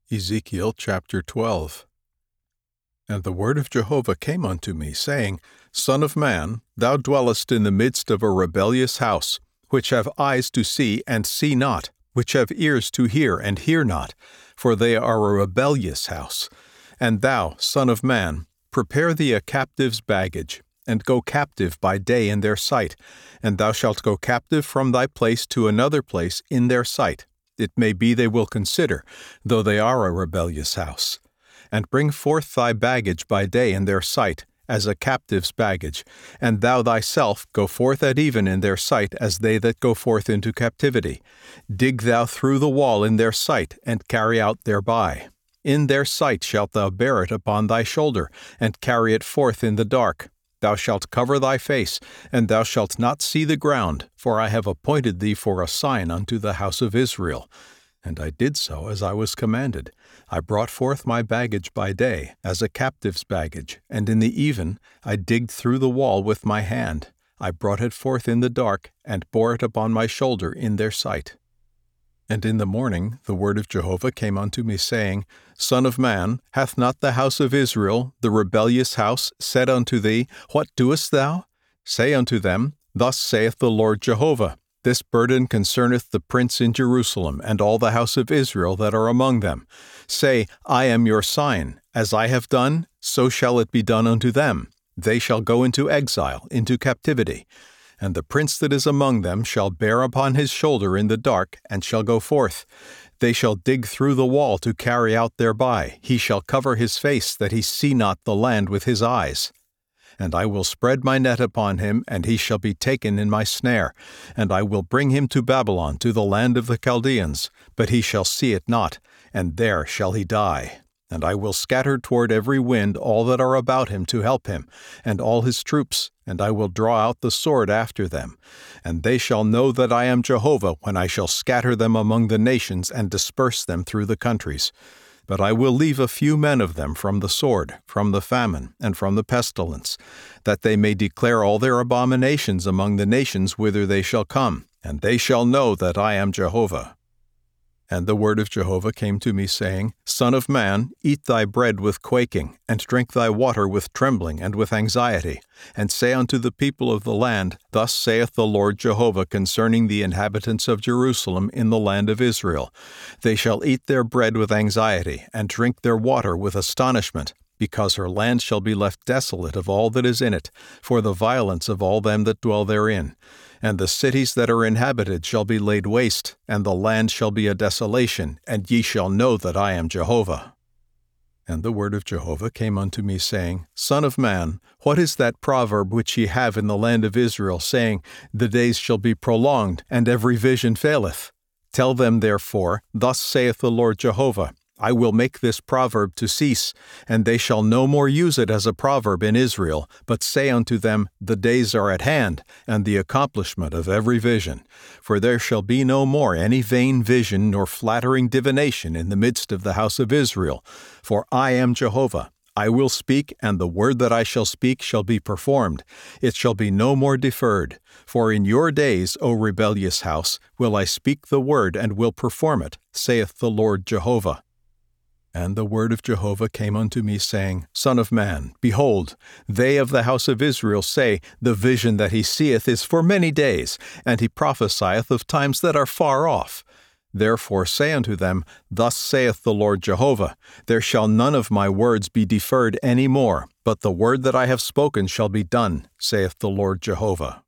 Ezekiel chapter 12. And the word of Jehovah came unto me, saying, Son of man, thou dwellest in the midst of a rebellious house, which have eyes to see and see not, which have ears to hear and hear not, for they are a rebellious house. And thou, son of man, prepare thee a captive's baggage, and go captive by day in their sight, and thou shalt go captive from thy place to another place in their sight. It may be they will consider, though they are a rebellious house. And bring forth thy baggage by day in their sight, as a captive's baggage, and thou thyself go forth at even in their sight as they that go forth into captivity. Dig thou through the wall in their sight, and carry out thereby. In their sight shalt thou bear it upon thy shoulder, and carry it forth in the dark. Thou shalt cover thy face, and thou shalt not see the ground, for I have appointed thee for a sign unto the house of Israel. And I did so as I was commanded. I brought forth my baggage by day, as a captive's baggage, and in the even I digged through the wall with my hand. I brought it forth in the dark, and bore it upon my shoulder in their sight. And in the morning the word of Jehovah came unto me, saying, Son of man, hath not the house of Israel, the rebellious house, said unto thee, What doest thou? Say unto them, Thus saith the Lord Jehovah, This burden concerneth the prince in Jerusalem, and all the house of Israel that are among them. Say, I am your sign. As I have done, so shall it be done unto them. They shall go into exile, into captivity. And the prince that is among them shall bear upon his shoulder in the dark, and shall go forth. They shall dig through the wall to carry out thereby. He shall cover his face, that he see not the land with his eyes. And I will spread my net upon him, and he shall be taken in my snare. And I will bring him to Babylon, to the land of the Chaldeans. But he shall see it not, and there shall he die. And I will scatter toward every wind all that are about him to help him, and all his troops, and I will draw out the sword after them. And they shall know that I am Jehovah when I shall scatter them among the nations and disperse them through the countries. But I will leave a few men of them from the sword, from the famine, and from the pestilence, that they may declare all their abominations among the nations whither they shall come, and they shall know that I am Jehovah. And the word of Jehovah came to me, saying, Son of man, eat thy bread with quaking, and drink thy water with trembling and with anxiety, and say unto the people of the land, Thus saith the Lord Jehovah concerning the inhabitants of Jerusalem in the land of Israel, They shall eat their bread with anxiety, and drink their water with astonishment, because her land shall be left desolate of all that is in it, for the violence of all them that dwell therein. And the cities that are inhabited shall be laid waste, and the land shall be a desolation, and ye shall know that I am Jehovah. And the word of Jehovah came unto me, saying, Son of man, what is that proverb which ye have in the land of Israel, saying, The days shall be prolonged, and every vision faileth? Tell them therefore, Thus saith the Lord Jehovah, I will make this proverb to cease, and they shall no more use it as a proverb in Israel, but say unto them, The days are at hand, and the accomplishment of every vision. For there shall be no more any vain vision nor flattering divination in the midst of the house of Israel. For I am Jehovah. I will speak, and the word that I shall speak shall be performed. It shall be no more deferred. For in your days, O rebellious house, will I speak the word and will perform it, saith the Lord Jehovah. And the word of Jehovah came unto me, saying, Son of man, behold, they of the house of Israel say, The vision that he seeth is for many days, and he prophesieth of times that are far off. Therefore say unto them, Thus saith the Lord Jehovah, There shall none of my words be deferred any more, but the word that I have spoken shall be done, saith the Lord Jehovah.